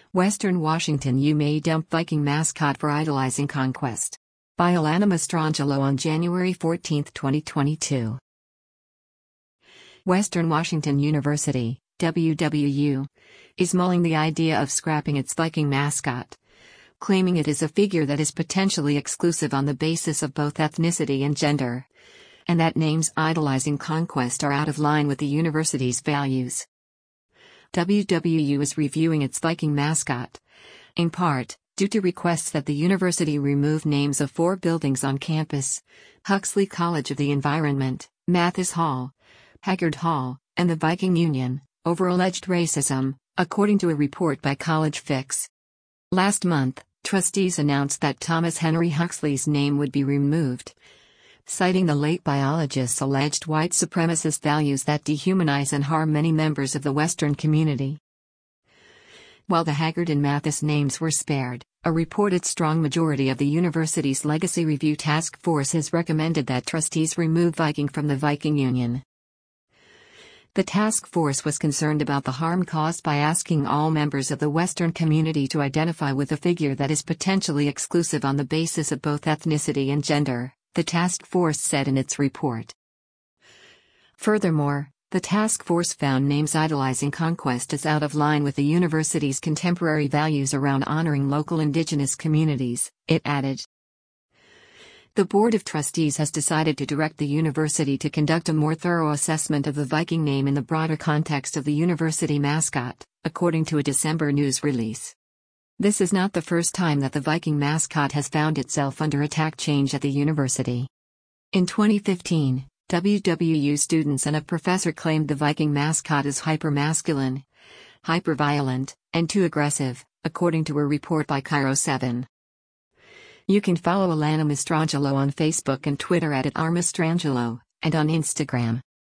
Western Washington U may dump Viking mascot for idolizing conquest. By Alana Mastrangelo on January 14, 2022. Western Washington University, WWU, is mulling the idea of scrapping its Viking mascot, claiming it is a figure that is potentially exclusive on the basis of both ethnicity and gender, and that names idolizing conquest are out of line with the university's values. WWU is reviewing its Viking mascot, in part, due to requests that the university remove names of 4 buildings on campus: Huxley College of the Environment, Mathis Hall, Haggard Hall, and the Viking Union, over alleged racism, according to a report by College Fix. Last month, trustees announced that Thomas Henry Huxley's name would be removed, citing the late biologist's alleged white supremacist values that dehumanize and harm many members of the Western community. While the Haggard and Mathis names were spared, a reported strong majority of the university's Legacy Review Task Force has recommended that trustees remove Viking from the Viking Union. The task force was concerned about the harm caused by asking all members of the Western community to identify with a figure that is potentially exclusive on the basis of both ethnicity and gender, the task force said in its report. Furthermore, the task force found names idolizing conquest as out of line with the university's contemporary values around honoring local indigenous communities, it added. The Board of Trustees has decided to direct the university to conduct a more thorough assessment of the Viking name in the broader context of the university mascot, according to a December news release. This is not the first time that the Viking mascot has found itself under attack change at the university. In 2015, WWU students and a professor claimed the Viking mascot is hypermasculine, hyperviolent, and too aggressive, according to a report by Cairo 7. You can follow Alana Mastrangelo on Facebook and Twitter @RMastrangelo, and on Instagram.